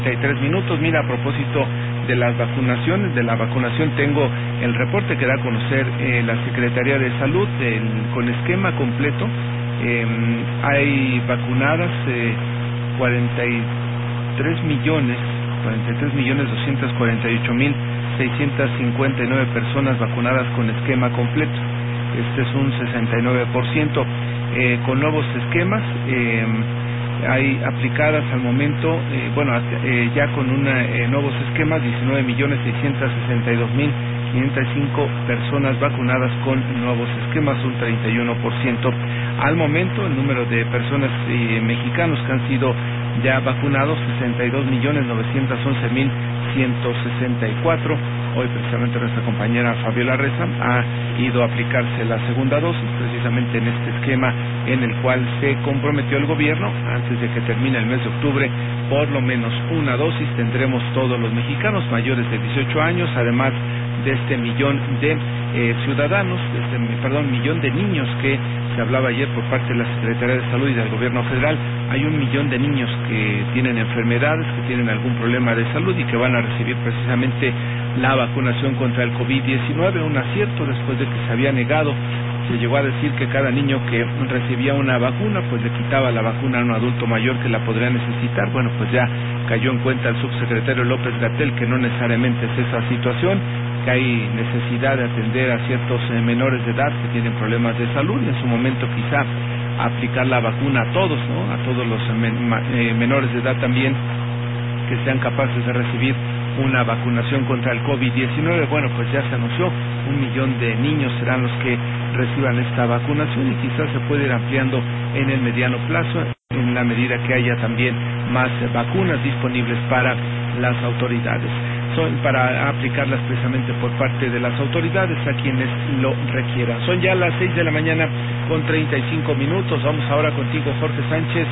minutos. Mira, a propósito de las vacunaciones, de la vacunación, tengo el reporte que da a conocer la Secretaría de Salud con esquema completo. Hay vacunadas 43.248.659 personas vacunadas con esquema completo. Este es un 69%. Con nuevos esquemas, hay aplicadas al momento, ya con nuevos esquemas, 19.662.505 personas vacunadas con nuevos esquemas, un 31%. Al momento, el número de personas mexicanos que han sido ya vacunados, 62.911.164. Hoy precisamente nuestra compañera Fabiola Reza ha ido a aplicarse la segunda dosis, precisamente en este esquema en el cual se comprometió el gobierno. Antes de que termine el mes de octubre, por lo menos una dosis tendremos todos los mexicanos mayores de 18 años, además de este millón de ciudadanos, millón de niños que se hablaba ayer por parte de la Secretaría de Salud y del Gobierno Federal. Hay 1 millón de niños que tienen enfermedades, que tienen algún problema de salud y que van a recibir precisamente la vacunación contra el COVID-19, un acierto después de que se había negado. Se llegó a decir que cada niño que recibía una vacuna, pues le quitaba la vacuna a un adulto mayor que la podría necesitar. Bueno, pues ya cayó en cuenta el subsecretario López-Gatell que no necesariamente es esa situación, que hay necesidad de atender a ciertos menores de edad que tienen problemas de salud, y en su momento quizá aplicar la vacuna a todos, ¿no? A todos los menores de edad también, que sean capaces de recibir una vacunación contra el COVID-19. Bueno, pues ya se anunció, 1 millón de niños serán los que reciban esta vacunación, y quizás se puede ir ampliando en el mediano plazo, en la medida que haya también más vacunas disponibles para las autoridades, para aplicarlas precisamente por parte de las autoridades a quienes lo requieran. Son ya las 6 de la mañana con 35 minutos. Vamos ahora contigo, Jorge Sánchez,